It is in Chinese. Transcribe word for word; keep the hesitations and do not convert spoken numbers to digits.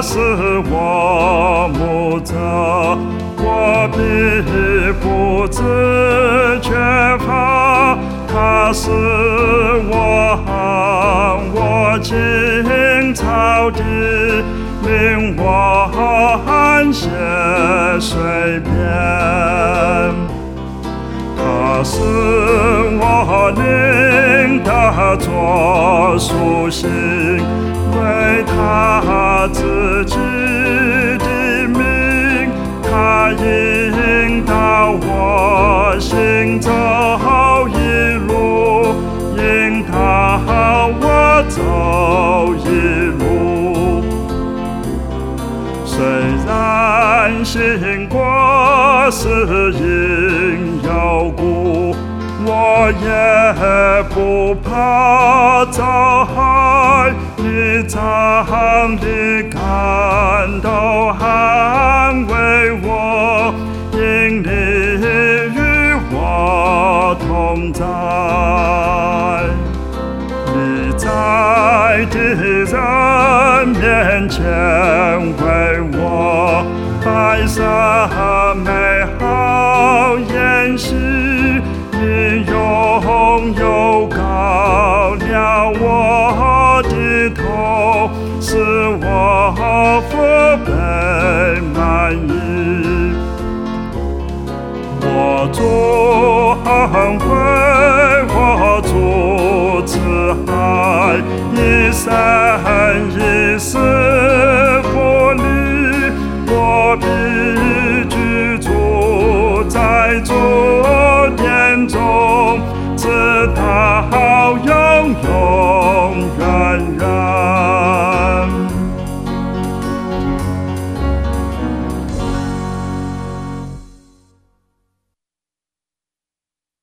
是我牧者，我必不致缺乏。他是我行我青草地，领我安歇水边。他是我灵的作苏醒，为他自己的名，他引导我行走一路，引导我走一路。虽然行过死荫幽谷，我也不怕遭害，你杖你竿都安慰我，因你与我同在。你在敌人面前为我摆设美好筵席，你用油膏了我的头，使我腹背满溢。我主恩惠，我主慈爱，一生